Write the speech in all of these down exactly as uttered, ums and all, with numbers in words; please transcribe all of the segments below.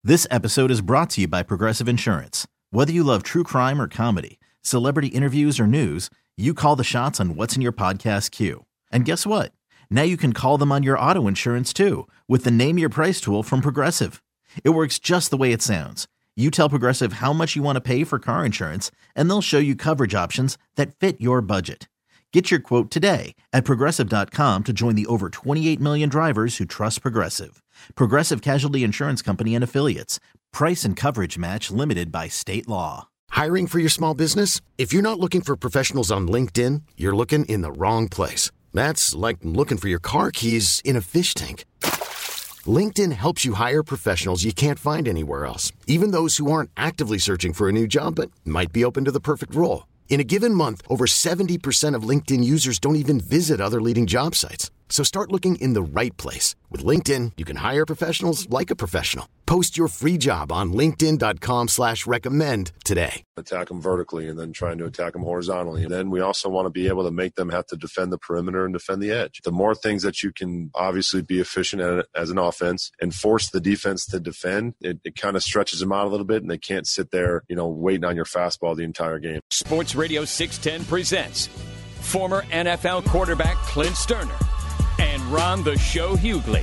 This episode is brought to you by Progressive Insurance. Whether you love true crime or comedy, celebrity interviews or news, you call the shots on what's in your podcast queue. And guess what? Now you can call them on your auto insurance too with the Name Your Price tool from Progressive. It works just the way it sounds. You tell Progressive how much you want to pay for car insurance, and they'll show you coverage options that fit your budget. Get your quote today at Progressive dot com to join the over twenty-eight million drivers who trust Progressive. Progressive Casualty Insurance Company and Affiliates. Price and coverage match limited by state law. Hiring for your small business? If you're not looking for professionals on LinkedIn, you're looking in the wrong place. That's like looking for your car keys in a fish tank. LinkedIn helps you hire professionals you can't find anywhere else, even those who aren't actively searching for a new job but might be open to the perfect role. In a given month, over seventy percent of LinkedIn users don't even visit other leading job sites. So start looking in the right place. With LinkedIn, you can hire professionals like a professional. Post your free job on linkedin dot com slash recommend today. Attack them vertically and then trying to attack them horizontally. And then we also want to be able to make them have to defend the perimeter and defend the edge. The more things that you can obviously be efficient at as an offense and force the defense to defend, it, it kind of stretches them out a little bit, and they can't sit there, you know, waiting on your fastball the entire game. Sports Radio six ten presents former N F L quarterback Clint Stoerner and Ron the Show Hughley.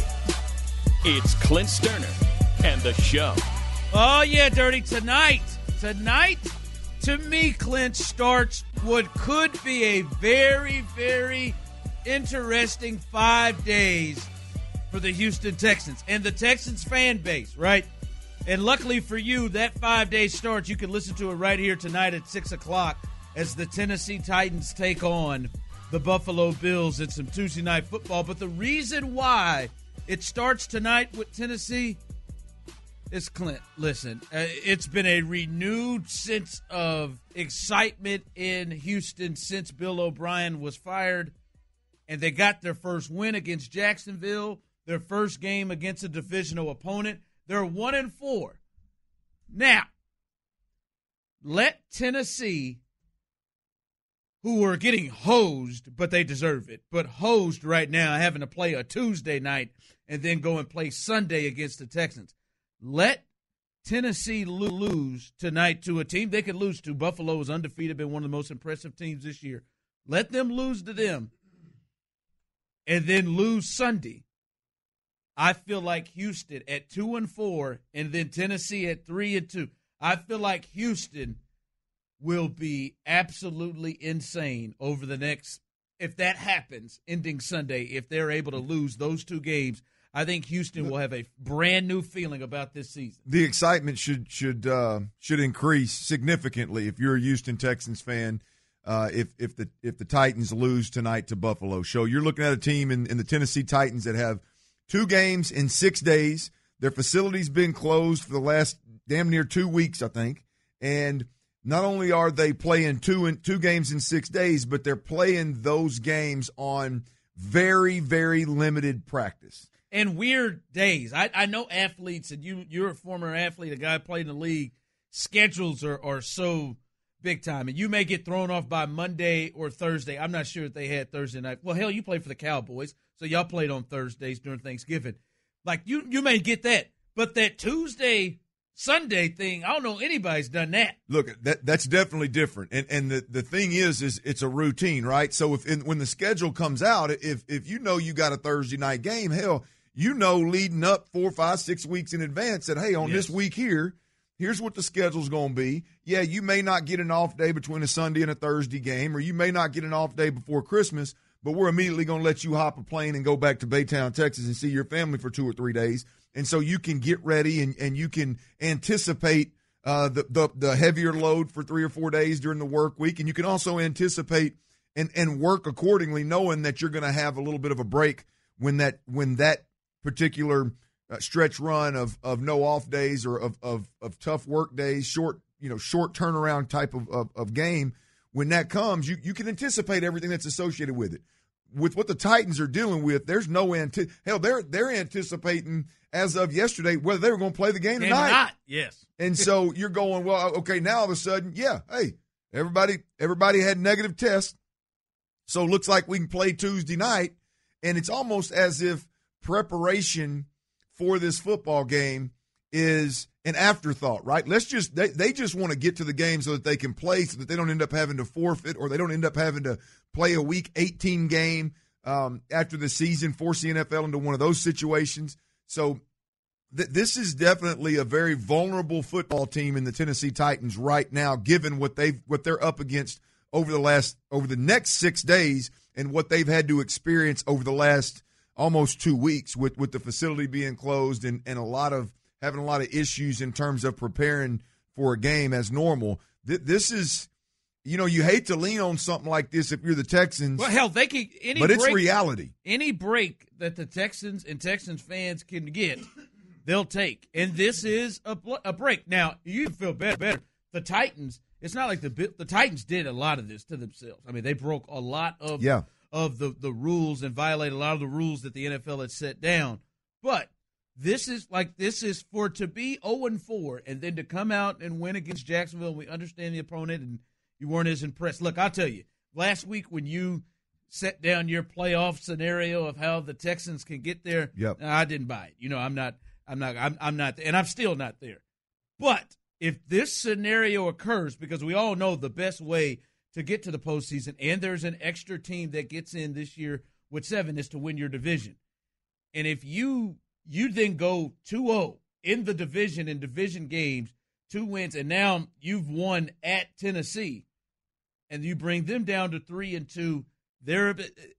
It's Clint Stoerner and the Show. Oh, yeah, Dirty. Tonight, tonight, to me, Clint, starts what could be a very, very interesting five days for the Houston Texans and the Texans fan base, right? And luckily for you, that five days starts. You can listen to it right here tonight at six o'clock as the Tennessee Titans take on the Buffalo Bills in some Tuesday night football. But the reason why it starts tonight with Tennessee is, Clint, listen, uh, it's been a renewed sense of excitement in Houston since Bill O'Brien was fired, and they got their first win against Jacksonville, their first game against a divisional opponent. They're one and four. Now, let Tennessee, who are getting hosed, but they deserve it, but hosed right now, having to play a Tuesday night and then go and play Sunday against the Texans. Let Tennessee lose tonight to a team they could lose to. Buffalo is undefeated, been one of the most impressive teams this year. Let them lose to them and then lose Sunday. I feel like Houston at two and four and then Tennessee at three and two. I feel like Houston will be absolutely insane over the next, if that happens, ending Sunday, if they're able to lose those two games. I think Houston will have a brand new feeling about this season. The excitement should should uh, should increase significantly if you're a Houston Texans fan. Uh, if if the if the Titans lose tonight to Buffalo, so you're looking at a team in, in the Tennessee Titans that have two games in six days. Their facility's been closed for the last damn near two weeks, I think, and not only are they playing two in, two games in six days, but they're playing those games on very very limited practice. And weird days. I, I know athletes, and you, you're a former athlete, a guy who played in the league, schedules are, are so big time. And you may get thrown off by Monday or Thursday. I'm not sure if they had Thursday night. Well, hell, you played for the Cowboys, so y'all played on Thursdays during Thanksgiving. Like, you, you may get that. But that Tuesday, Sunday thing, I don't know anybody's done that. Look, that that's definitely different. And and the, the thing is, is it's a routine, right? So if in, when the schedule comes out, if if you know you got a Thursday night game, hell, you know, leading up four, five, six weeks in advance that, hey, on yes. this week here, here's what the schedule's going to be. Yeah, you may not get an off day between a Sunday and a Thursday game, or you may not get an off day before Christmas, but we're immediately going to let you hop a plane and go back to Baytown, Texas, and see your family for two or three days. And so you can get ready and, and you can anticipate uh, the, the the heavier load for three or four days during the work week, and you can also anticipate and, and work accordingly, knowing that you're going to have a little bit of a break when that when that particular uh, stretch run of of no off days or of, of of tough work days, short you know short turnaround type of, of, of game, when that comes, you, you can anticipate everything that's associated with it. With what the Titans are dealing with, there's no anti- hell. They're they're anticipating as of yesterday whether they were going to play the game, game tonight. Or not. Yes. And so you're going, well, okay. Now all of a sudden, yeah, hey, everybody everybody had negative tests, so it looks like we can play Tuesday night, and it's almost as if preparation for this football game is an afterthought, right? Let's just they, they just want to get to the game so that they can play, so that they don't end up having to forfeit or they don't end up having to play a Week eighteen game um, after the season, force the N F L into one of those situations. So th- this is definitely a very vulnerable football team in the Tennessee Titans right now, given what they've what they're up against over the last over the next six days and what they've had to experience over the last almost two weeks with, with the facility being closed and, and a lot of having a lot of issues in terms of preparing for a game as normal. Th- this is, you know, you hate to lean on something like this if you're the Texans. Well, hell, they can any but break, it's reality. Any break that the Texans and Texans fans can get, they'll take. And this is a, a break. Now, you feel better. better. The Titans, it's not like the the Titans did a lot of this to themselves. I mean, they broke a lot of yeah. of the, the rules and violated a lot of the rules that the N F L had set down. But this is like this is for to be oh and four and then to come out and win against Jacksonville. We understand the opponent and you weren't as impressed. Look, I'll tell you, last week when you set down your playoff scenario of how the Texans can get there, yep. I didn't buy it. You know, I'm not, I'm not, I'm, I'm not, and I'm still not there. But if this scenario occurs, because we all know the best way to get to the postseason, and there's an extra team that gets in this year with seven, is to win your division. And if you you then go two oh in the division in division games, two wins, and now you've won at Tennessee, and you bring them down to three and two, there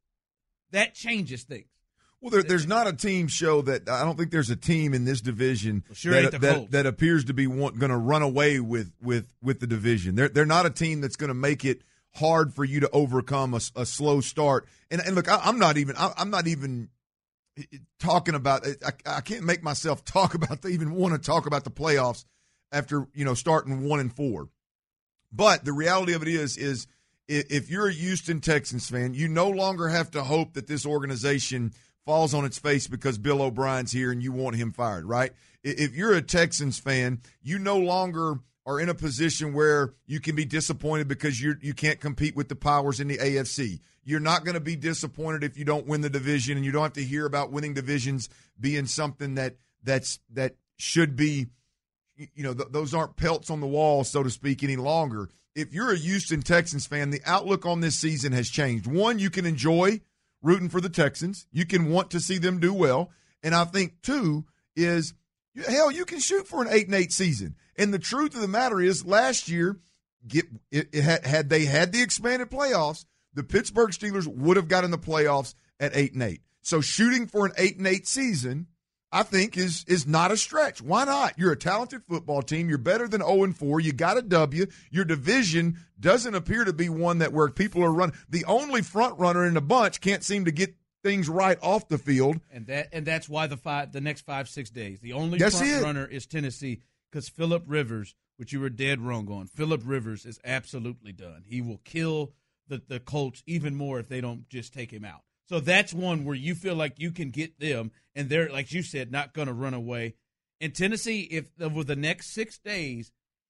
that changes things. Well, there, there's not a team show that I don't think there's a team in this division well, sure that, that, that appears to be going to run away with, with, with the division. They're they're not a team that's going to make it hard for you to overcome a, a slow start. And and look, I, I'm not even I, I'm not even talking about. I, I can't make myself talk about the, even want to talk about the playoffs after you know starting one and four. But the reality of it is is if you're a Houston Texans fan, you no longer have to hope that this organization falls on its face because Bill O'Brien's here and you want him fired, right? If you're a Texans fan, you no longer are in a position where you can be disappointed because you you can't compete with the powers in the A F C. You're not going to be disappointed if you don't win the division, and you don't have to hear about winning divisions being something that that's that should be, you know, th- those aren't pelts on the wall, so to speak, any longer. If you're a Houston Texans fan, the outlook on this season has changed. One, you can enjoy rooting for the Texans. You can want to see them do well. And I think, two, is, hell, you can shoot for an eight and eight season. And the truth of the matter is, last year, get, it, it had, had they had the expanded playoffs, the Pittsburgh Steelers would have gotten the playoffs at eight and eight. So shooting for an eight and eight season, I think, is is not a stretch. Why not? You're a talented football team. You're better than oh and four. You got a W. Your division doesn't appear to be one that where people are running. The only front runner in the bunch can't seem to get things right off the field. And that and that's why the five the next five, six days, the only that's front it. runner is Tennessee, because Phillip Rivers, which you were dead wrong on, Phillip Rivers is absolutely done. He will kill the, the Colts even more if they don't just take him out. So that's one where you feel like you can get them, and they're, like you said, not going to run away. And Tennessee, if over the next six days,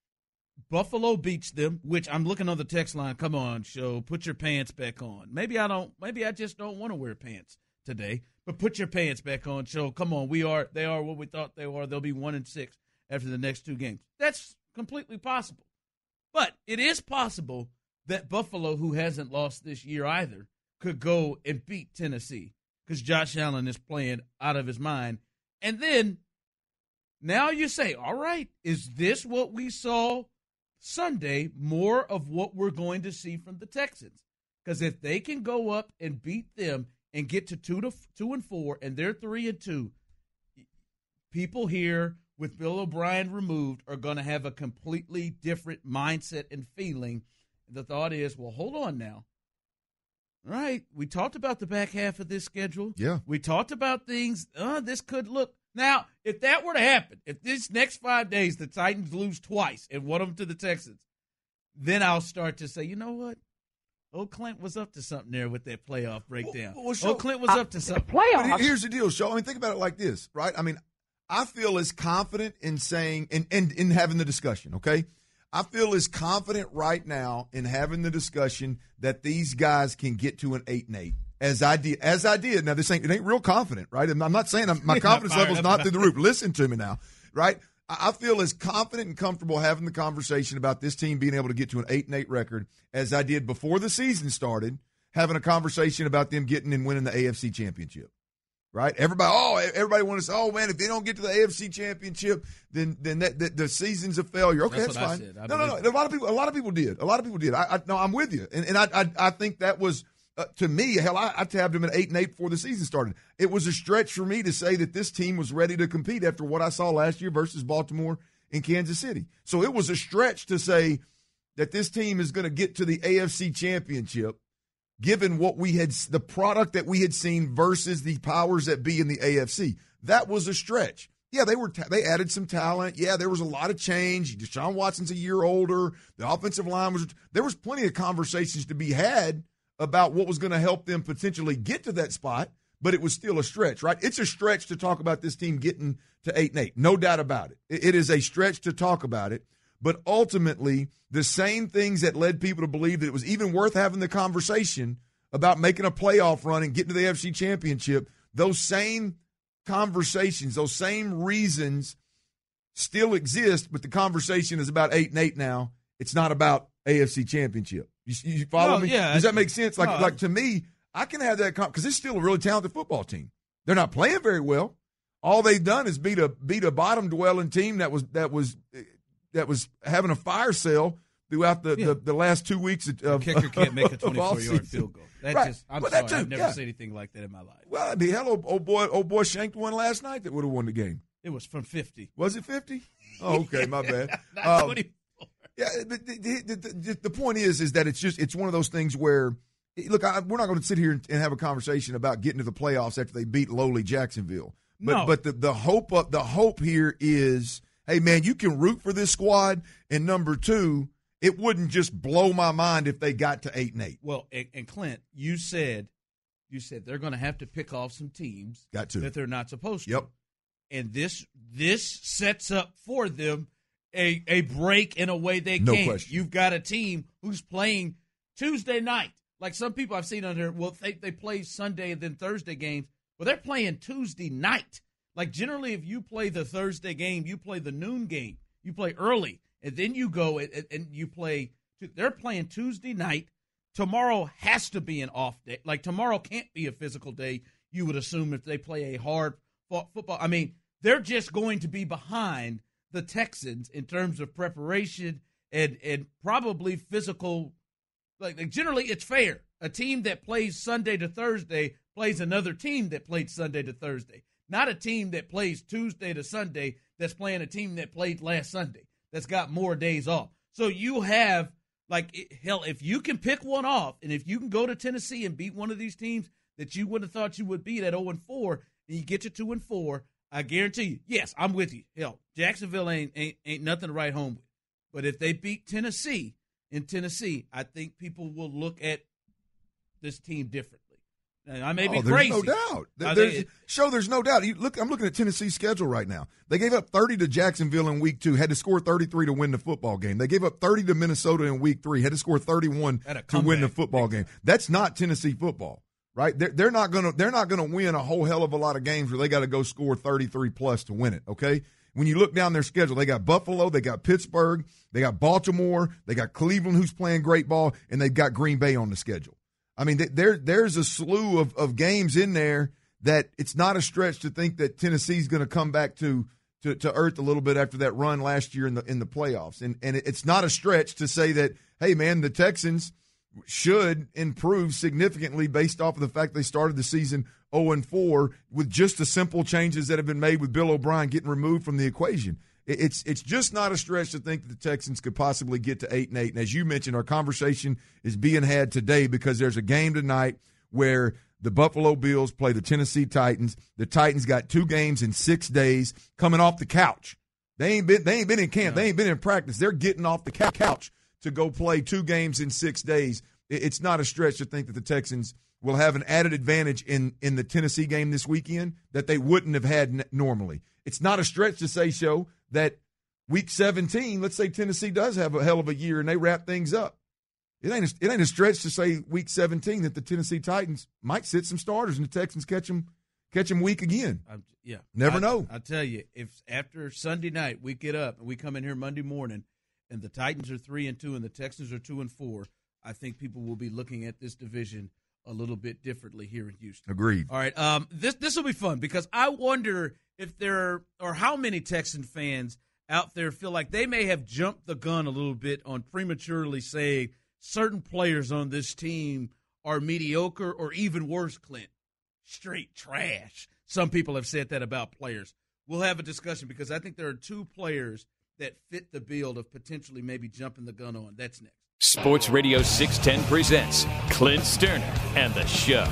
Buffalo beats them, which I'm looking on the text line, come on, show, put your pants back on. Maybe I don't, maybe I just don't want to wear pants today, but put your pants back on, show, come on, we are, they are what we thought they were. They'll be one and six after the next two games. That's completely possible. But it is possible that Buffalo, who hasn't lost this year either, could go and beat Tennessee because Josh Allen is playing out of his mind. And then now you say, all right, is this what we saw Sunday, more of what we're going to see from the Texans? Because if they can go up and beat them and get to two to two and four, and they're three and two, people here with Bill O'Brien removed are going to have a completely different mindset and feeling. The thought is, well, hold on now. All right, we talked about the back half of this schedule. Yeah. We talked about things. Uh, this could look. Now, if that were to happen, if this next five days the Titans lose twice and one of them to the Texans, then I'll start to say, you know what? Old Clint was up to something there with that playoff breakdown. Well, well, so, Old Clint was I, up to something. Playoffs. But here's the deal, Shaw. I mean, think about it like this, right? I mean, I feel as confident in saying and in, in, in having the discussion, okay? I feel as confident right now in having the discussion that these guys can get to an eight and eight as I did. As I did. Now this ain't it ain't real confident, right? I'm not saying I'm, my confidence level is not through the roof. Listen to me now, right? I feel as confident and comfortable having the conversation about this team being able to get to an eight and eight record as I did before the season started, having a conversation about them getting and winning the A F C Championship. Right? Everybody, oh, everybody wants to say, oh, man, if they don't get to the A F C Championship, then then that, that the season's a failure. Okay, that's, that's fine. I I no, no, no. A lot of people, a lot of people did. A lot of people did. I, I no, I'm with you, and and I I, I think that was uh, to me, hell, I, I tabbed them at eight and eight before the season started. It was a stretch for me to say that this team was ready to compete after what I saw last year versus Baltimore and Kansas City. So it was a stretch to say that this team is going to get to the A F C Championship, given what we had, the product that we had seen versus the powers that be in the A F C. That was a stretch. Yeah, they were they added some talent. Yeah, there was a lot of change. Deshaun Watson's a year older. The offensive line was – there was plenty of conversations to be had about what was going to help them potentially get to that spot, but it was still a stretch, right? It's a stretch to talk about this team getting to eight and eight. No doubt about it. It is a stretch to talk about it. But ultimately, the same things that led people to believe that it was even worth having the conversation about making a playoff run and getting to the A F C Championship, those same conversations, those same reasons still exist, but the conversation is about eight and eight now. It's not about A F C Championship. You, you follow no, me? Yeah, Does that make sense? Like, no, like to me, I can have that because it's still a really talented football team. They're not playing very well. All they've done is beat a beat a bottom dwelling team that was that was that was having a fire sale throughout the, yeah. the, the last two weeks of the kicker can't make a twenty-four yard field goal. That right. just I'm but sorry, that too, I've never yeah. seen anything like that in my life. Well, I mean, hell, old, old boy, old boy shanked one last night that would have won the game. It was from fifty. Was it fifty? Oh, okay, my bad. Not um, twenty-four. Yeah, but the, the, the, the point is, is that it's just it's one of those things where, look, I, we're not going to sit here and, and have a conversation about getting to the playoffs after they beat lowly Jacksonville. But no. but the, the hope of the hope here is, hey man, you can root for this squad. And number two, it wouldn't just blow my mind if they got to eight and eight. Well, and, and Clint, you said you said they're going to have to pick off some teams got to. that they're not supposed to. Yep. And this this sets up for them a a break in a way they no can't. Question. You've got a team who's playing Tuesday night. Like some people I've seen on there, well, they they play Sunday and then Thursday games. Well, they're playing Tuesday night. Like generally, if you play the Thursday game, you play the noon game. You play early, and then you go and, and you play. They're playing Tuesday night. Tomorrow has to be an off day. Like tomorrow can't be a physical day. You would assume if they play a hard football. I mean, they're just going to be behind the Texans in terms of preparation and and probably physical. Like, like generally, it's fair. A team that plays Sunday to Thursday plays another team that played Sunday to Thursday. Not a team that plays Tuesday to Sunday that's playing a team that played last Sunday that's got more days off. So you have, like, hell, if you can pick one off and if you can go to Tennessee and beat one of these teams that you wouldn't have thought you would beat at oh and four, and you get to two and four, I guarantee you, yes, I'm with you. Hell, Jacksonville ain't ain't, ain't nothing to write home with. But if they beat Tennessee in Tennessee, I think people will look at this team differently. And I may be oh, there's crazy. no doubt. There's, it, show there's no doubt. You look, I'm looking at Tennessee's schedule right now. They gave up thirty to Jacksonville in week two, had to score thirty-three to win the football game. They gave up thirty to Minnesota in week three, had to score thirty-one to win the football game. That's not Tennessee football, right? They're, they're not gonna they're not gonna win a whole hell of a lot of games where they got to go score thirty-three plus to win it. Okay. When you look down their schedule, they got Buffalo, they got Pittsburgh, they got Baltimore, they got Cleveland, who's playing great ball, and they've got Green Bay on the schedule. I mean, there there's a slew of, of games in there that it's not a stretch to think that Tennessee's going to come back to, to to earth a little bit after that run last year in the in the playoffs. And and it's not a stretch to say that, hey, man, the Texans should improve significantly based off of the fact they started the season oh and four with just the simple changes that have been made with Bill O'Brien getting removed from the equation. It's it's just not a stretch to think that the Texans could possibly get to eight and eight. And as you mentioned, our conversation is being had today because there's a game tonight where the Buffalo Bills play the Tennessee Titans. The Titans got two games in six days coming off the couch. They ain't been they ain't been in camp. No. They ain't been in practice. They're getting off the couch to go play two games in six days. It's not a stretch to think that the Texans will have an added advantage in, in the Tennessee game this weekend that they wouldn't have had n- normally. It's not a stretch to say, Show, that week seventeen, let's say Tennessee does have a hell of a year and they wrap things up. It ain't a, it ain't a stretch to say week seventeen that the Tennessee Titans might sit some starters and the Texans catch them catch him weak again. I'm, yeah. Never I, know. I tell you, if after Sunday night we get up and we come in here Monday morning and the Titans are three and two and the Texans are two and four, I think people will be looking at this division a little bit differently here in Houston. Agreed. All right. Um, this this will be fun because I wonder if there are, or how many Texan fans out there feel like they may have jumped the gun a little bit on prematurely saying certain players on this team are mediocre or even worse, Clint, straight trash. Some people have said that about players. We'll have a discussion because I think there are two players that fit the bill of potentially maybe jumping the gun on. That's next. Sports Radio six ten presents Clint Sterner and the Show.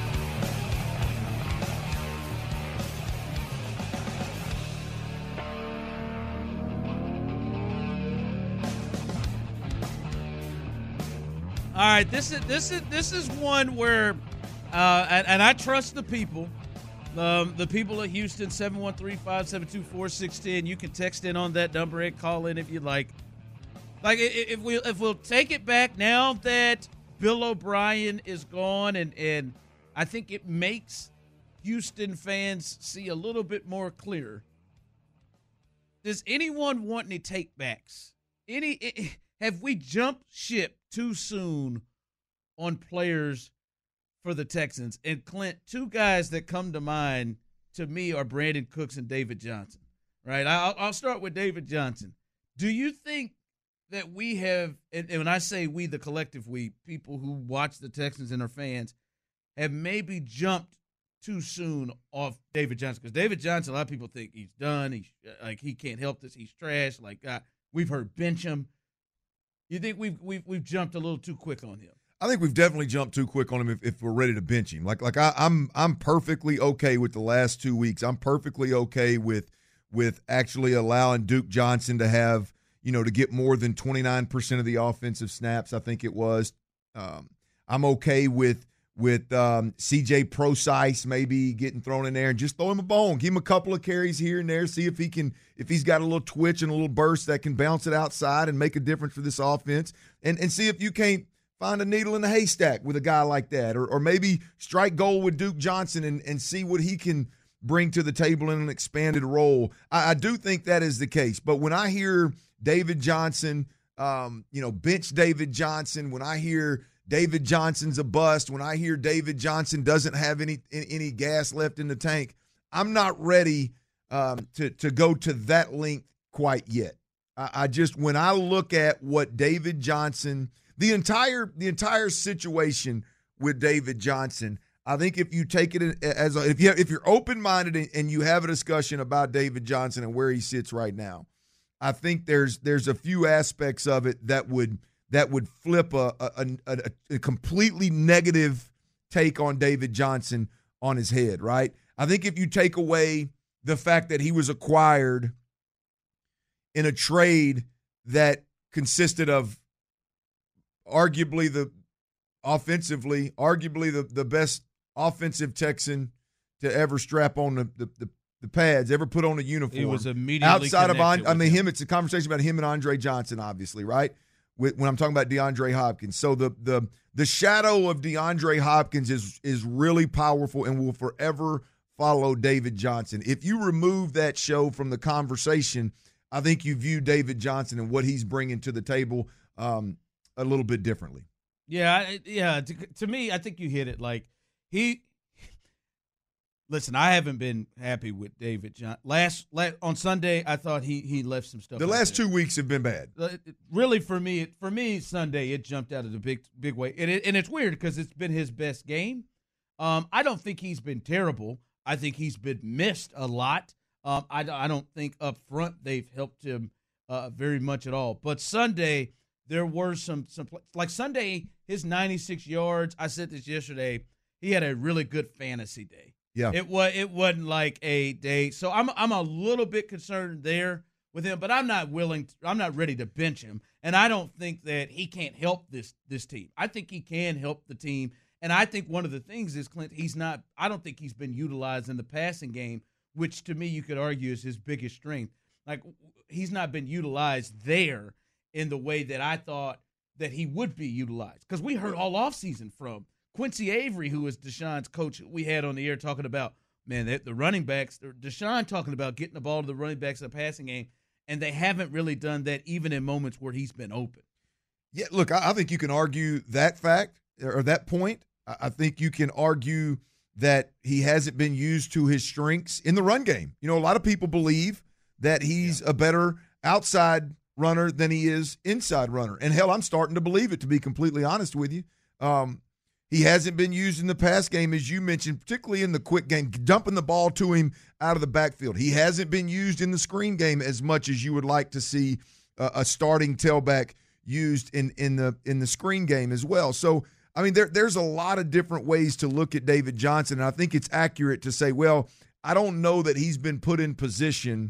All right, this is this is this is one where, uh, and, and I trust the people, um, the people of Houston. seven one three, five seven two, four six one zero. You can text in on that number and call in if you like. Like if we if we'll take it back now that Bill O'Brien is gone, and and I think it makes Houston fans see a little bit more clear. Does anyone want any takebacks? Any have we jumped ship too soon on players for the Texans? And Clint, two guys that come to mind to me are Brandon Cooks and David Johnson. Right? I'll, I'll start with David Johnson. Do you think that we have, and, and when I say we, the collective we, people who watch the Texans and are fans, have maybe jumped too soon off David Johnson? Because David Johnson, a lot of people think he's done. He's like he can't help this. He's trash. Like uh, we've heard bench him. You think we've we've we've jumped a little too quick on him? I think we've definitely jumped too quick on him if, if we're ready to bench him. Like like I, I'm I'm perfectly okay with the last two weeks. I'm perfectly okay with with actually allowing Duke Johnson to have, you know, to get more than twenty-nine percent of the offensive snaps, I think it was. Um, I'm okay with with um, C J Prosise maybe getting thrown in there and just throw him a bone. Give him a couple of carries here and there, see if he can, if he's got a little twitch and a little burst that can bounce it outside and make a difference for this offense. And and see if you can't find a needle in the haystack with a guy like that. Or or maybe strike gold with Duke Johnson and, and see what he can bring to the table in an expanded role. I, I do think that is the case. But when I hear David Johnson, um, you know, bench David Johnson, when I hear David Johnson's a bust, when I hear David Johnson doesn't have any any gas left in the tank, I'm not ready um, to, to go to that length quite yet. I, I just, when I look at what David Johnson, the entire the entire situation with David Johnson, I think if you take it as a, if you have, if you're open-minded and you have a discussion about David Johnson and where he sits right now, I think there's there's a few aspects of it that would that would flip a a, a a completely negative take on David Johnson on his head, right? I think if you take away the fact that he was acquired in a trade that consisted of arguably the offensively, arguably the, the best offensive Texan to ever strap on the, the, the the pads, ever put on a uniform. He was immediately outside of, I mean, him. him. It's a conversation about him and Andre Johnson, obviously, right? With, when I'm talking about DeAndre Hopkins, so the the the shadow of DeAndre Hopkins is is really powerful and will forever follow David Johnson. If you remove that show from the conversation, I think you view David Johnson and what he's bringing to the table um, a little bit differently. Yeah, yeah. To, to me, I think you hit it. Like he. Listen, I haven't been happy with David Johnson. Last, last on Sunday, I thought he he left some stuff. The last two weeks have been bad. Really, for me, for me, Sunday it jumped out of the big big way, and it, and it's weird because it's been his best game. Um, I don't think he's been terrible. I think he's been missed a lot. Um, I I don't think up front they've helped him uh, very much at all. But Sunday there were some some like Sunday his ninety-six yards. I said this yesterday. He had a really good fantasy day. Yeah, it was. It wasn't like a day. So I'm. I'm a little bit concerned there with him, but I'm not willing. To, I'm not ready to bench him, and I don't think that he can't help this this team. I think he can help the team, and I think one of the things is Clint. He's not. I don't think he's been utilized in the passing game, which to me you could argue is his biggest strength. Like he's not been utilized there in the way that I thought that he would be utilized, because we heard all offseason from Quincy Avery, who was Deshaun's coach, we had on the air talking about man, the, the running backs, Deshaun talking about getting the ball to the running backs in the passing game, and they haven't really done that even in moments where he's been open. Yeah, look, I, I think you can argue that fact or that point. I, I think you can argue that he hasn't been used to his strengths in the run game. You know, a lot of people believe that he's yeah. a better outside runner than he is inside runner. And, hell, I'm starting to believe it, to be completely honest with you. Um, he hasn't been used in the pass game, as you mentioned, particularly in the quick game, dumping the ball to him out of the backfield. He hasn't been used in the screen game as much as you would like to see uh, a starting tailback used in, in the in the screen game as well. So, I mean, there, there's a lot of different ways to look at David Johnson, and I think it's accurate to say, well, I don't know that he's been put in position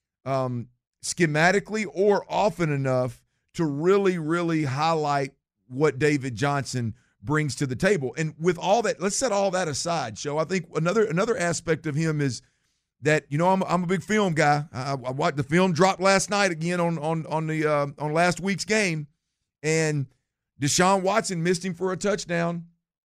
um, schematically or often enough to really, really highlight what David Johnson brings to the table. And with all that, let's set all that aside, Show. I think another another aspect of him is that, you know, I'm I'm a big film guy. I, I watched the film dropped last night again on on on the uh, on last week's game, and Deshaun Watson missed him for a touchdown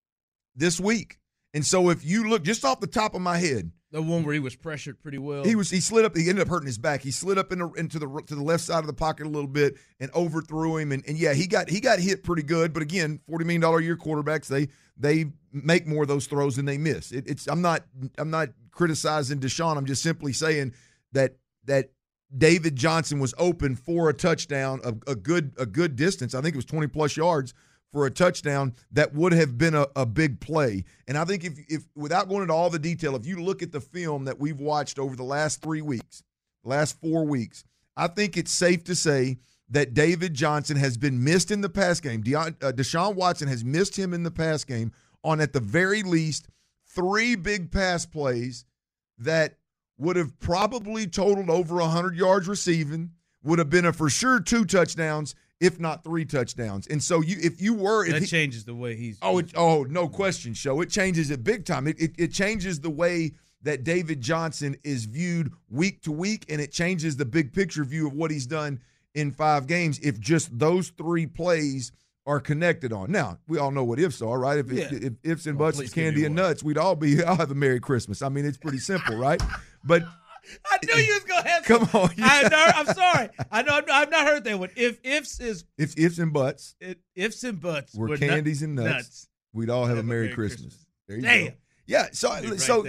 this week. And so if you look just off the top of my head, the one where he was pressured pretty well. He was he slid up. He ended up hurting his back. He slid up in the, into the to the left side of the pocket a little bit and overthrew him. And, and yeah, he got he got hit pretty good. But again, forty million dollars a year quarterbacks, they they make more of those throws than they miss. It, it's I'm not I'm not criticizing Deshaun. I'm just simply saying that that David Johnson was open for a touchdown, a, a good a good distance. I think it was twenty plus yards for a touchdown that would have been a, a big play. And I think if, if without going into all the detail, if you look at the film that we've watched over the last three weeks, last four weeks, I think it's safe to say that David Johnson has been missed in the pass game. De- uh, Deshaun Watson has missed him in the pass game on, at the very least, three big pass plays that would have probably totaled over one hundred yards receiving, would have been a for sure two touchdowns, if not three touchdowns. And so you, if you were – That he, changes the way he's – Oh, it, oh, no question, Show. It changes it big time. It, it it changes the way that David Johnson is viewed week to week, and it changes the big picture view of what he's done in five games if just those three plays are connected on. Now, we all know what ifs are, right? If, yeah. if, if ifs and well, buts is candy and nuts, we'd all be – I'll have a Merry Christmas. I mean, it's pretty simple, right? But – I knew you was gonna have. Come on, yeah. I know, I'm sorry. I know I've not heard that one. If ifs is if ifs and buts, it, ifs and buts were were candies nut, and nuts, nuts, we'd all have, have a Merry, Merry Christmas. Christmas. There you Damn. go. Yeah. So so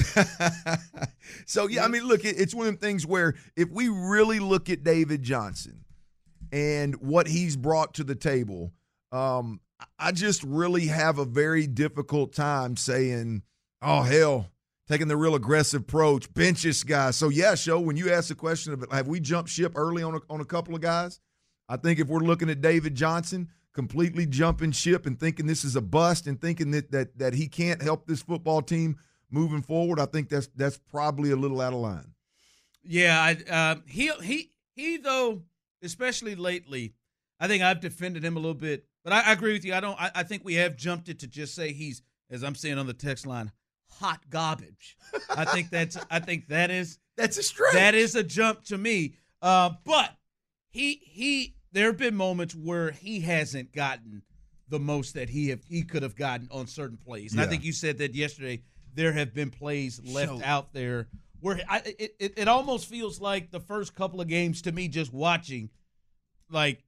so yeah. I mean, look, it, it's one of them things where if we really look at David Johnson and what he's brought to the table, um, I just really have a very difficult time saying, "Oh hell." Taking the real aggressive approach, bench this guy. So, yeah, Show, when you ask the question of have we jumped ship early on a, on a couple of guys, I think if we're looking at David Johnson completely jumping ship and thinking this is a bust and thinking that that that he can't help this football team moving forward, I think that's that's probably a little out of line. Yeah, I, uh, he, he, he, though, especially lately, I think I've defended him a little bit. But I, I agree with you. I don't. I, I think we have jumped it to just say he's, as I'm saying on the text line, hot garbage. I think that's I think that is that's a stretch. That is a jump to me. Uh, but he he there have been moments where he hasn't gotten the most that he have he could have gotten on certain plays. And yeah. I think you said that yesterday. There have been plays left so, out there where I, it, it it almost feels like the first couple of games to me just watching, like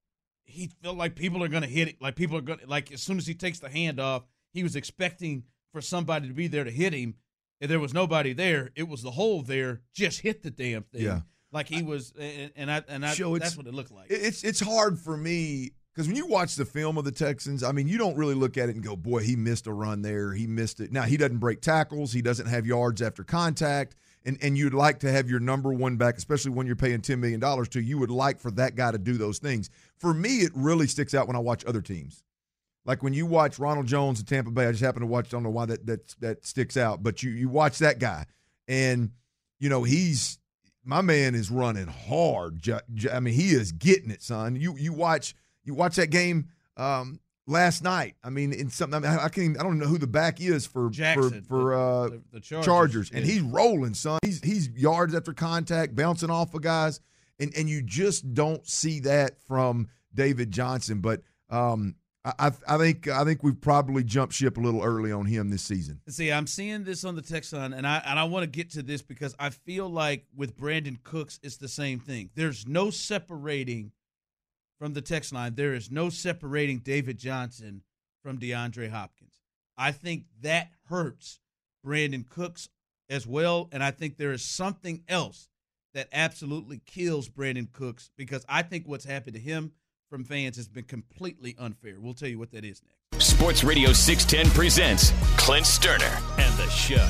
he felt like people are going to hit it, like people are going to, like as soon as he takes the hand off, he was expecting for somebody to be there to hit him. If there was nobody there, it was the hole there. Just hit the damn thing. Yeah. Like he was, and, and I, and I, Show, that's what it looked like. It's it's hard for me because when you watch the film of the Texans, I mean, you don't really look at it and go, boy, he missed a run there. He missed it. Now, he doesn't break tackles. He doesn't have yards after contact. And and you'd like to have your number one back, especially when you're paying ten million dollars to, you would like for that guy to do those things. For me, it really sticks out when I watch other teams. Like when you watch Ronald Jones in Tampa Bay, I just happen to watch, I don't know why that that, that sticks out, but you, you watch that guy. And, you know, he's – my man is running hard. I mean, he is getting it, son. You you watch you watch that game um, last night. I mean, in something I, mean, I can't even, I don't know who the back is for Jackson, for, for uh, the, the Chargers, Chargers. and yeah. he's rolling, son. He's he's yards after contact, bouncing off of guys, and and you just don't see that from David Johnson. But um, I, I think I think we've probably jumped ship a little early on him this season. See, I'm seeing this on the text line, and I and I want to get to this because I feel like with Brandon Cooks, it's the same thing. There's no separating from the text line. There is no separating David Johnson from DeAndre Hopkins. I think that hurts Brandon Cooks as well, and I think there is something else that absolutely kills Brandon Cooks because I think what's happened to him from fans has been completely unfair. We'll tell you what that is next. Sports Radio six ten presents Clint Sterner and the Show.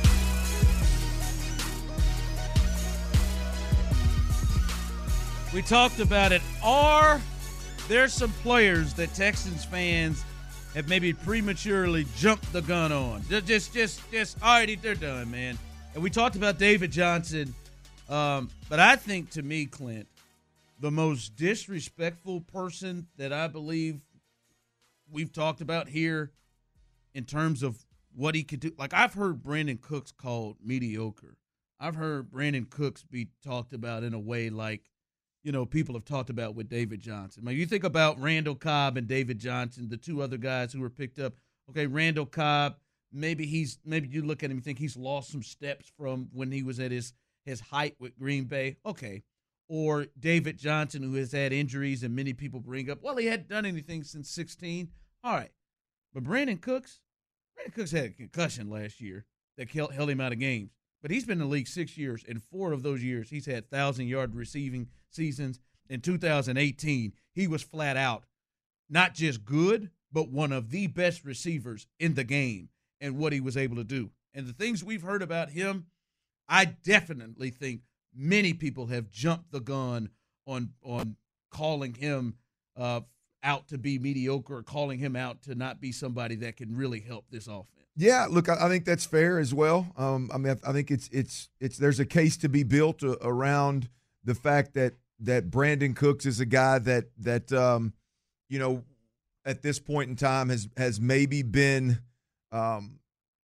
We talked about it. Are there some players that Texans fans have maybe prematurely jumped the gun on? Just, just, just, just all right, they're done, man. And we talked about David Johnson, um, but I think to me, Clint, the most disrespectful person that I believe we've talked about here in terms of what he could do. Like, I've heard Brandon Cooks called mediocre. I've heard Brandon Cooks be talked about in a way like, you know, people have talked about with David Johnson. Now, you think about Randall Cobb and David Johnson, the two other guys who were picked up. Okay, Randall Cobb, maybe he's maybe you look at him and think he's lost some steps from when he was at his, his height with Green Bay. Okay. Or David Johnson, who has had injuries, and many people bring up, well, he hadn't done anything since sixteen. All right. But Brandon Cooks, Brandon Cooks had a concussion last year that held him out of games. But he's been in the league six years. In four of those years, he's had one thousand-yard receiving seasons. In two thousand eighteen, he was flat out not just good, but one of the best receivers in the game and what he was able to do. And the things we've heard about him, I definitely think many people have jumped the gun on on calling him uh, out to be mediocre or calling him out to not be somebody that can really help this offense. Yeah, look, I, I think that's fair as well. Um, I mean, I, I think it's it's it's there's a case to be built uh, around the fact that that Brandon Cooks is a guy that that um, you know at this point in time has has maybe been um,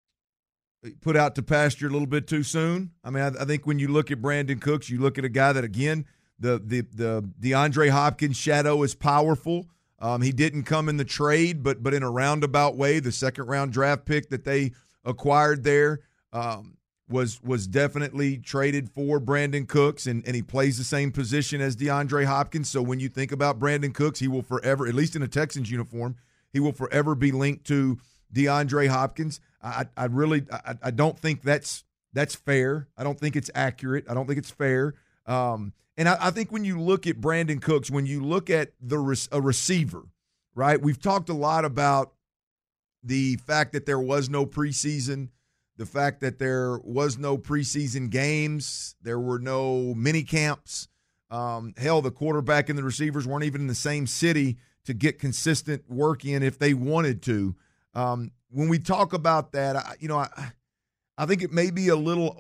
put out to pasture a little bit too soon. I mean, I, I think when you look at Brandon Cooks, you look at a guy that, again, the the the DeAndre Hopkins shadow is powerful. Um, he didn't come in the trade, but but in a roundabout way, the second round draft pick that they acquired there um, was was definitely traded for Brandon Cooks, and, and he plays the same position as DeAndre Hopkins. So when you think about Brandon Cooks, he will forever, at least in a Texans uniform, he will forever be linked to DeAndre Hopkins. I, I really I, I don't think that's that's fair. I don't think it's accurate. I don't think it's fair. Um, and I, I think when you look at Brandon Cooks, when you look at the a receiver, right? We've talked a lot about the fact that there was no preseason, the fact that there was no preseason games, there were no mini camps. Um, hell, the quarterback and the receivers weren't even in the same city to get consistent work in if they wanted to. Um, when we talk about that, I, you know, I, I think it may be a little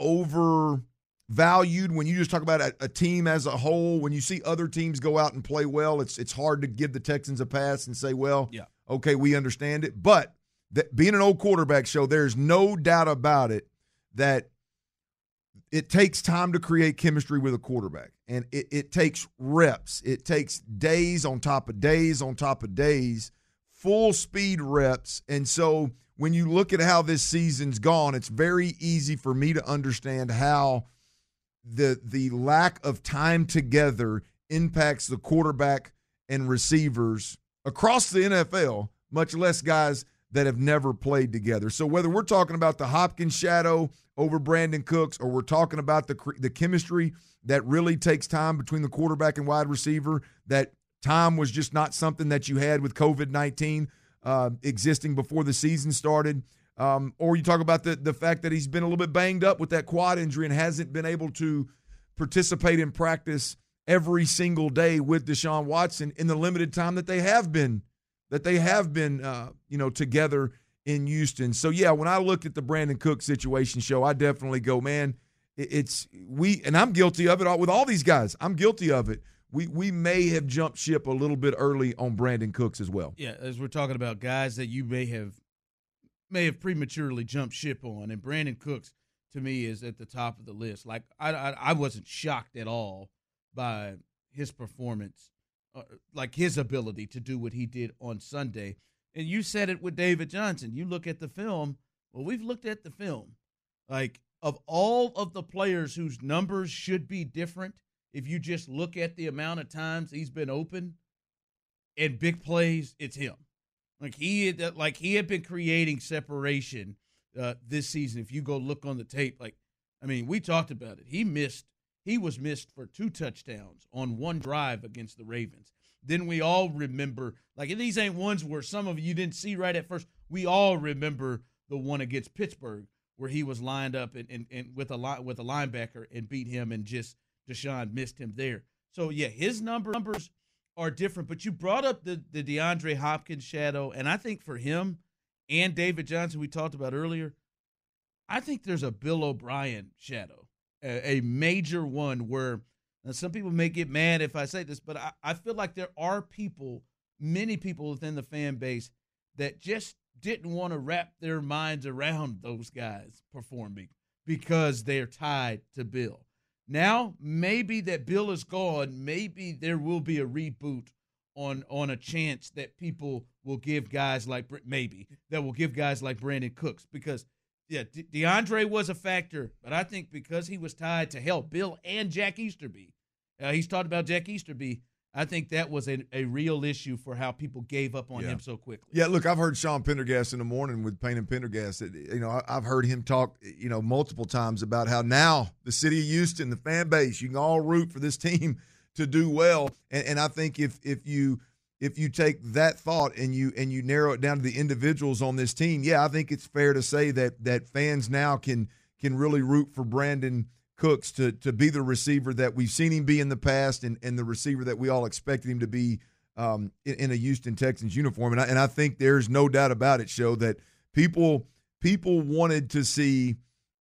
overvalued when you just talk about a, a team as a whole. When you see other teams go out and play well, it's it's hard to give the Texans a pass and say, well, yeah. okay, we understand it. But that, being an old quarterback show, there's no doubt about it that it takes time to create chemistry with a quarterback. And it, it takes reps. It takes days on top of days on top of days, full speed reps. And so when you look at how this season's gone, it's very easy for me to understand how the the lack of time together impacts the quarterback and receivers across the N F L, much less guys that have never played together. So whether we're talking about the Hopkins shadow over Brandon Cooks, or we're talking about the the chemistry that really takes time between the quarterback and wide receiver, that time was just not something that you had with COVID nineteen uh, existing before the season started. Um, or you talk about the, the fact that he's been a little bit banged up with that quad injury and hasn't been able to participate in practice every single day with Deshaun Watson in the limited time that they have been that they have been uh, you know, together in Houston. So, yeah, when I look at the Brandon Cook situation show, I definitely go, man, it's we – and I'm guilty of it with all these guys. I'm guilty of it. We we may have jumped ship a little bit early on Brandon Cooks as well. Yeah, as we're talking about guys that you may have may have prematurely jumped ship on, and Brandon Cooks, to me, is at the top of the list. Like, I, I, I wasn't shocked at all by his performance uh, like his ability to do what he did on Sunday. And you said it with David Johnson. You look at the film. Well, we've looked at the film. Like, of all of the players whose numbers should be different, if you just look at the amount of times he's been open and big plays, it's him. Like he had, like he had been creating separation uh, this season. If you go look on the tape, like, I mean, we talked about it. He missed. He was missed for two touchdowns on one drive against the Ravens. Then we all remember, like, and these ain't ones where some of you didn't see right at first. We all remember the one against Pittsburgh where he was lined up and, and, and with a line, with a linebacker and beat him, and just Deshaun missed him there. So yeah, his number, numbers are different. But you brought up the the DeAndre Hopkins shadow, and I think for him and David Johnson, we talked about earlier, I think there's a Bill O'Brien shadow, a, a major one where now some people may get mad if I say this, but I, I feel like there are people, many people within the fan base that just didn't want to wrap their minds around those guys performing because they're tied to Bill. Now, maybe that Bill is gone, maybe there will be a reboot on on a chance that people will give guys like, maybe, that will give guys like Brandon Cooks. Because, yeah, De- DeAndre was a factor, but I think because he was tied to, hell, Bill and Jack Easterby, uh, he's talked about Jack Easterby, I think that was a, a real issue for how people gave up on yeah. him so quickly. Yeah, look, I've heard Sean Pendergast in the morning with Payne and Pendergast. That, you know, I've heard him talk, you know, multiple times about how now the city of Houston, the fan base, you can all root for this team to do well. And, and I think if if you if you take that thought and you and you narrow it down to the individuals on this team, yeah, I think it's fair to say that that fans now can can really root for Brandon Cooks to to be the receiver that we've seen him be in the past, and, and the receiver that we all expected him to be um, in, in a Houston Texans uniform. And I, and I think there's no doubt about it, Show, that people people wanted to see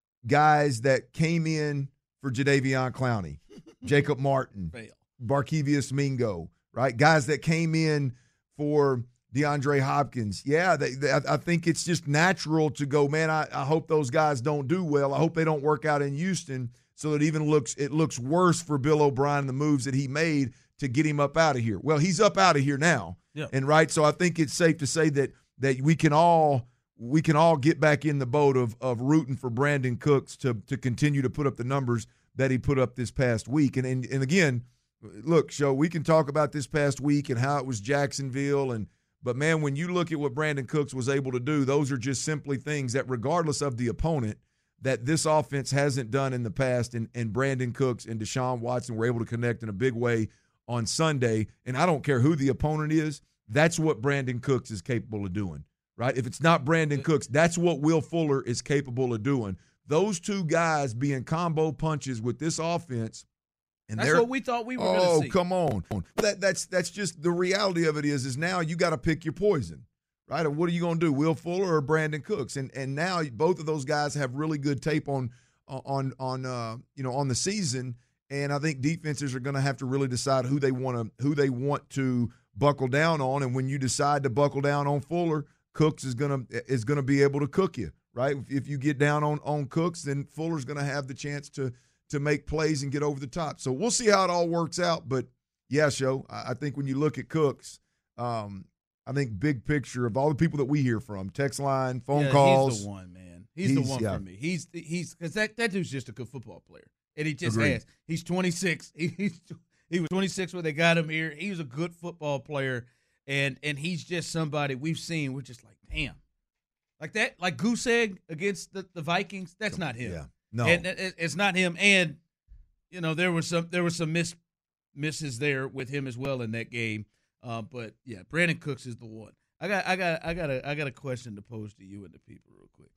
guys that came in for Jadeveon Clowney, Jacob Martin, Fail. Barkevious Mingo, right? Guys that came in for DeAndre Hopkins. Yeah, they, they, I think it's just natural to go, man, I, I hope those guys don't do well. I hope they don't work out in Houston. So it even looks it looks worse for Bill O'Brien, the moves that he made to get him up out of here. Well, he's up out of here now, yeah. and right. So I think it's safe to say that that we can all we can all get back in the boat of of rooting for Brandon Cooks to to continue to put up the numbers that he put up this past week. And and, and again, look, Show, we can talk about this past week and how it was Jacksonville, and but man, when you look at what Brandon Cooks was able to do, those are just simply things that, regardless of the opponent, that this offense hasn't done in the past, and, and Brandon Cooks and Deshaun Watson were able to connect in a big way on Sunday. And I don't care who the opponent is, that's what Brandon Cooks is capable of doing, right? If it's not Brandon Cooks, that's what Will Fuller is capable of doing. Those two guys being combo punches with this offense. And that's what we thought we were oh, going to see. Oh, come on. That, that's, that's just the reality of it is, is now you got to pick your poison. Right, and what are you going to do, Will Fuller or Brandon Cooks? And and now both of those guys have really good tape on on on uh, you know on the season, and I think defenses are going to have to really decide who they want to who they want to buckle down on. And when you decide to buckle down on Fuller, Cooks is gonna is going to be able to cook you. Right, if you get down on on Cooks, then Fuller's going to have the chance to to make plays and get over the top. So we'll see how it all works out. But yeah, Show, I think when you look at Cooks. Um, I think big picture of all the people that we hear from, text line, phone yeah, calls. He's the one, man. He's, he's the one yeah. for me. He's he's because that, that dude's just a good football player, and he just Agreed. has. He's twenty-six. He, he's he was twenty-six when they got him here. He was a good football player, and and he's just somebody we've seen. We're just like, damn, like that, like goose egg against the, the Vikings. That's not him. Yeah, no, and it, it's not him. And you know there was some there was some miss misses there with him as well in that game. Uh, but yeah, Brandon Cooks is the one. I got, I got, I got a, I got a question to pose to you and the people real quick.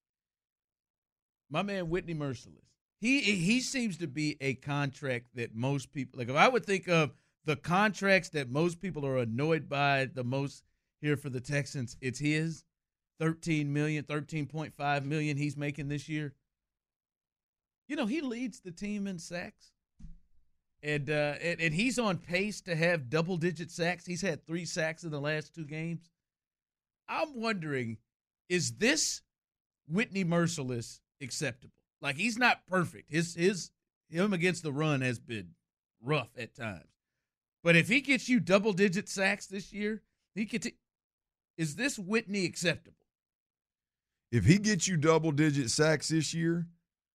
My man Whitney Mercilus, he he seems to be a contract that most people like. If I would think of the contracts that most people are annoyed by the most here for the Texans, it's his thirteen million, thirteen point five million he's making this year. You know, he leads the team in sacks. And, uh, and and he's on pace to have double-digit sacks. He's had three sacks in the last two games. I'm wondering, is this Whitney Mercilus acceptable? Like, he's not perfect. His his him against the run has been rough at times. But if he gets you double-digit sacks this year, he could. T- is this Whitney acceptable? If he gets you double-digit sacks this year,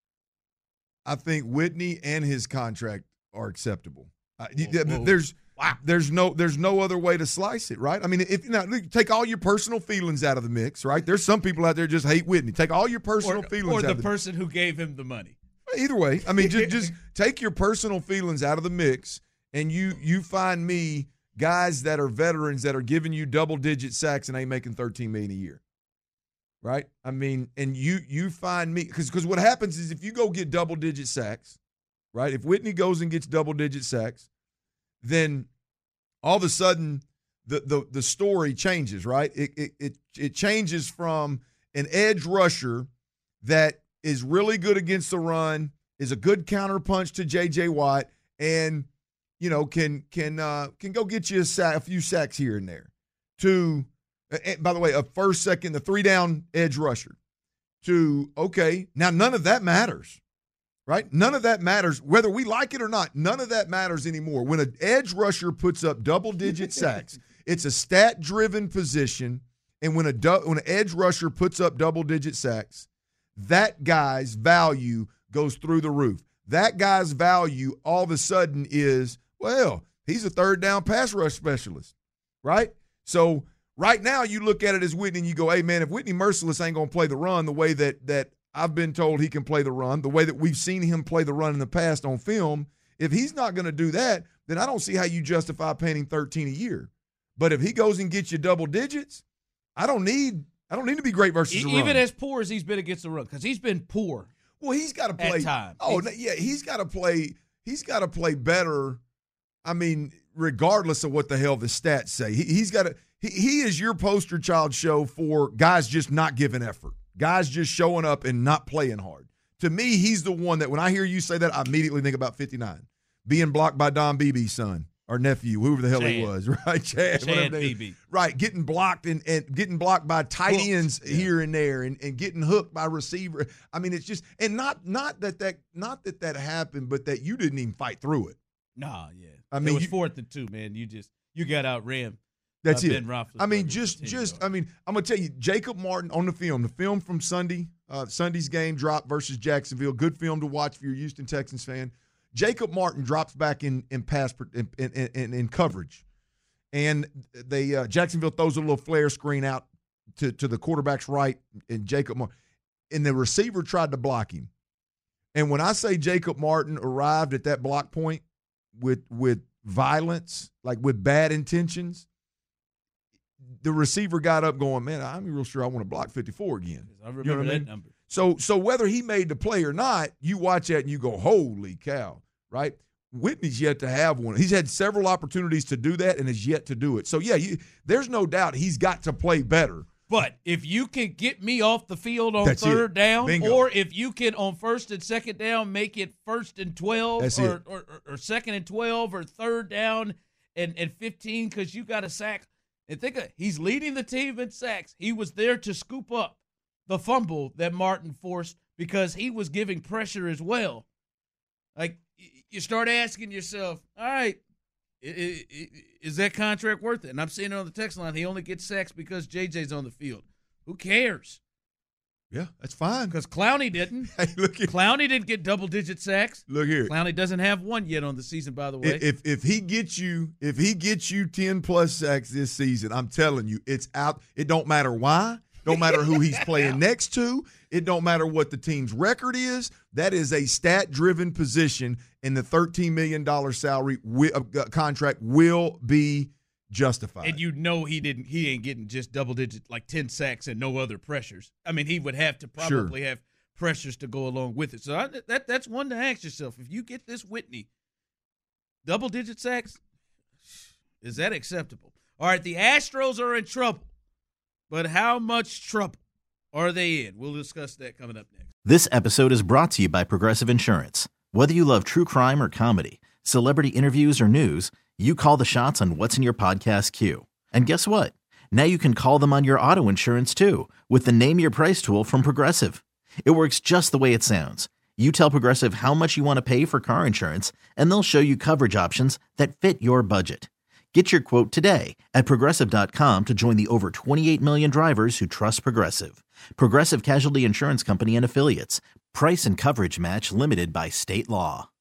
I think Whitney and his contract are acceptable. Uh, whoa, whoa. There's wow. there's no there's no other way to slice it, right? I mean, if you know, take all your personal feelings out of the mix, right? There's some people out there just hate Whitney. Take all your personal or, feelings or out the of the person who gave him the money. Either way, I mean, just just take your personal feelings out of the mix, and you you find me guys that are veterans that are giving you double-digit sacks and ain't making thirteen million dollars a year, right? I mean, and you you find me because because what happens is if you go get double-digit sacks, right? If Whitney goes and gets double-digit sacks, then all of a sudden the the the story changes, right? It it it, it changes from an edge rusher that is really good against the run, is a good counterpunch to J J. Watt, and you know can can uh, can go get you a, sack, a few sacks here and there. To, and by the way, a first, second, the three down edge rusher. To okay, now none of that matters, right? None of that matters whether we like it or not. None of that matters anymore. When an edge rusher puts up double digit sacks, it's a stat driven position, and when a when an edge rusher puts up double digit sacks, that guy's value goes through the roof. That guy's value all of a sudden is, well, he's a third down pass rush specialist, right? So right now you look at it as Whitney and you go, hey, man, if Whitney Mercilus ain't going to play the run the way that that I've been told he can play the run, the way that we've seen him play the run in the past on film, if he's not going to do that, then I don't see how you justify paying him thirteen a year. But if he goes and gets you double digits, I don't need – I don't need to be great versus the run. Even as poor as he's been against the run, because he's been poor. Well, he's got to play. At times. Oh, he's, yeah, he's got to play. He's got to play better. I mean, regardless of what the hell the stats say, he, he's got to. He, he is your poster child show for guys just not giving effort, guys just showing up and not playing hard. To me, he's the one that when I hear you say that, I immediately think about fifty-nine being blocked by Don Beebe's son. Or nephew, whoever the hell Chad. he was, right? Chad, Chad Beebe. Right, getting blocked and, and getting blocked by tight Hooked. ends Yeah. here and there, and, and getting hooked by receiver. I mean, it's just and not not that that not that that happened, but that you didn't even fight through it. Nah, yeah. I mean, it was you, fourth and two, man. You just you got outran. That's uh, it. Ben Roethlisberger I mean, for just ten just yards. I mean, I'm gonna tell you, Jacob Martin on the film, the film from Sunday, uh, Sunday's game drop versus Jacksonville. Good film to watch if you're a Houston Texans fan. Jacob Martin drops back in in pass in in, in, in coverage, and they uh, Jacksonville throws a little flare screen out to, to the quarterback's right, and Jacob Martin, and the receiver tried to block him. And when I say Jacob Martin arrived at that block point with with violence, like with bad intentions, the receiver got up going, man, I'm real sure I want to block fifty-four again. I remember you know what that I mean? number. So so whether he made the play or not, you watch that and you go, holy cow, right? Whitney's yet to have one. He's had several opportunities to do that and has yet to do it. So, yeah, you, there's no doubt he's got to play better. But if you can get me off the field on That's third it. down, Bingo. or if you can on first and second down make it first and twelve, That's or, it. or, or, or second and twelve, or third down and, and fifteen because you got a sack. And think of it, he's leading the team in sacks. He was there to scoop up the fumble that Martin forced because he was giving pressure as well. Like, you start asking yourself, all right, is that contract worth it? And I'm seeing it on the text line, he only gets sacks because J J's on the field. Who cares? Yeah, that's fine. Because Clowney didn't. Hey, look here. Clowney didn't get double-digit sacks. Look here. Clowney doesn't have one yet on the season, by the way. If if he gets you if he gets you ten plus sacks this season, I'm telling you, it's out. It don't matter why. Don't matter who he's playing next to. It don't matter what the team's record is. That is a stat-driven position, and the thirteen million dollars salary wi- uh, contract will be justified. And you know he didn't. He ain't getting just double-digit, like ten sacks and no other pressures. I mean, he would have to probably Sure. have pressures to go along with it. So I, that that's one to ask yourself. If you get this Whitney, double-digit sacks, is that acceptable? All right, the Astros are in trouble. But how much trouble are they in? We'll discuss that coming up next. This episode is brought to you by Progressive Insurance. Whether you love true crime or comedy, celebrity interviews or news, you call the shots on what's in your podcast queue. And guess what? Now you can call them on your auto insurance too with the Name Your Price tool from Progressive. It works just the way it sounds. You tell Progressive how much you want to pay for car insurance, and they'll show you coverage options that fit your budget. Get your quote today at Progressive dot com to join the over twenty-eight million drivers who trust Progressive. Progressive Casualty Insurance Company and Affiliates. Price and coverage match limited by state law.